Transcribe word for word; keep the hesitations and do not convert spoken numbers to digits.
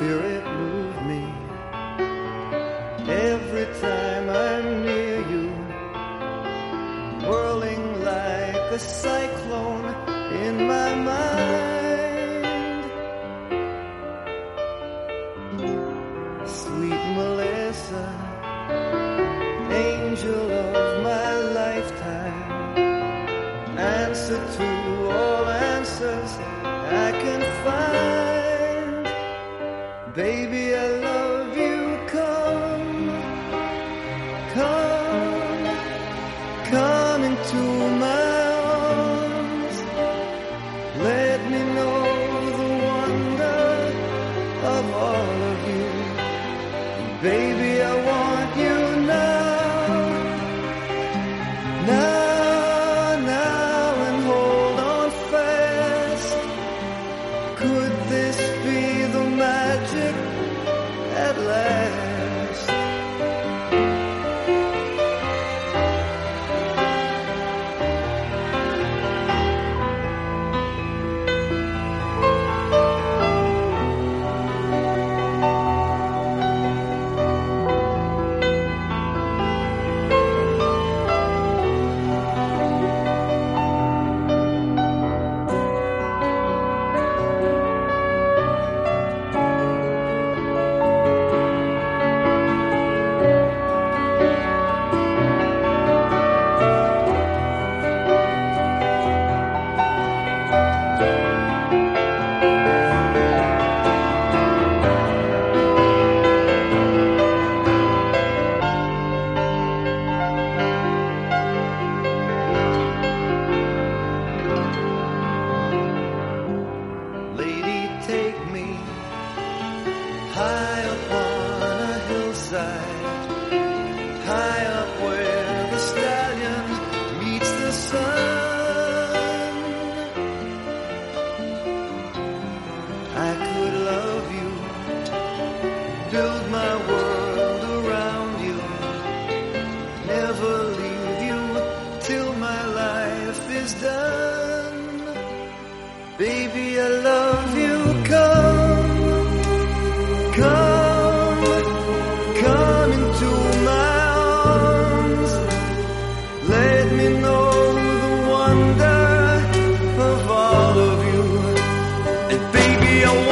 spirit move me every time I'm near you, whirling like a cyclone in my mind. Sweet Melissa, angel of my lifetime, answer to all answers I can find. Baby, I love you, come, come, come into my arms. Let me know the wonder of all of you. Baby, I want you now, now, now, and hold on fast. Could this be the magic at last? Lady, take me high upon a hillside, high up where the stallion meets the sun. I could love you, build my world around you, never leave you till my life is done. Baby, I love you, come, come, come into my arms. Let me know the wonder of all of you. And baby, I want